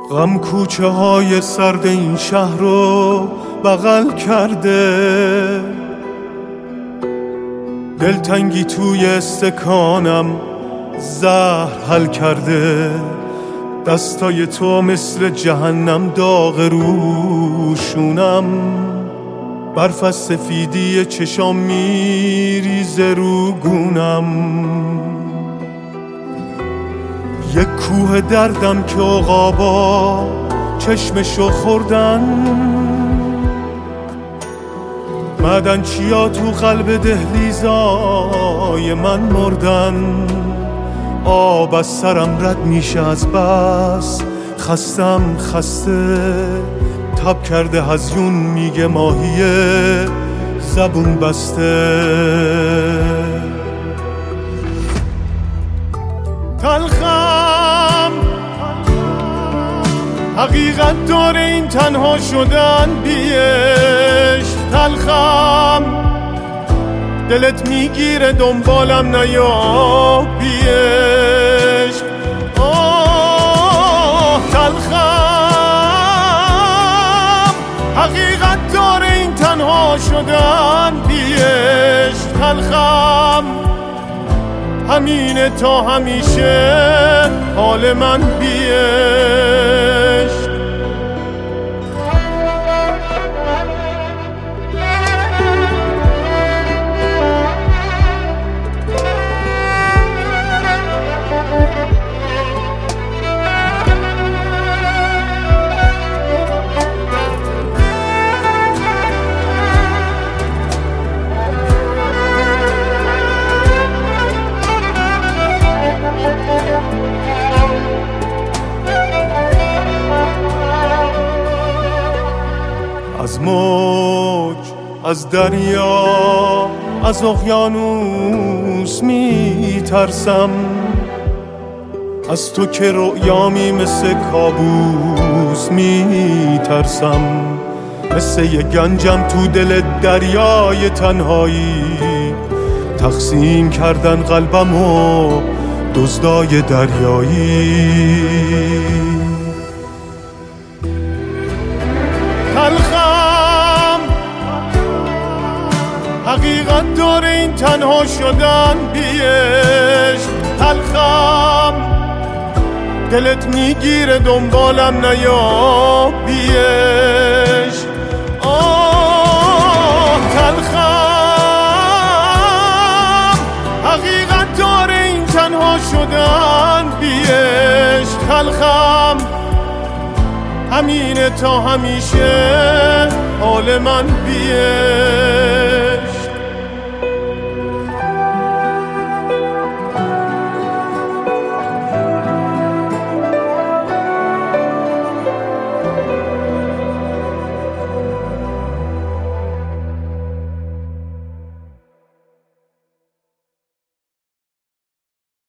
غم کوچه های سرد این شهر رو بغل کرده، دلتنگی توی استکانم زهر حل کرده. دستای تو مثل جهنم داغ روشونم، برف از سفیدی چشام میریزه رو گونم. یک کوه دردم که عقابا چشمشو خوردن، معدن چیا تو قلب دهلیزای من مردن. آب از سرم رد میشه از بس خستم خسته، تب کرده هزیون میگه ماهیه زبون بسته. تلخم حقیقت داره این تنها شدن بیش. تلخم دلت میگیره دنبالم نیا بیش. تلخم حقیقت داره این تنها شدن بیش. تلخم همینه تا همیشه حال من بیش. از موج، از دریا، از اقیانوس میترسم، از تو که رؤیامی مثل کابوس میترسم. مثل یه گنجم تو دل دریای تنهایی، تقسیم کردن قلبمو دزدای دریایی. تلخم حقیقت داره این تنها شدن بیش. تلخم دلت میگیره دنبالم نیا بیش. تلخم حقیقت داره این تنها شدن بیش. تلخم همینه تا همیشه حال من بیش.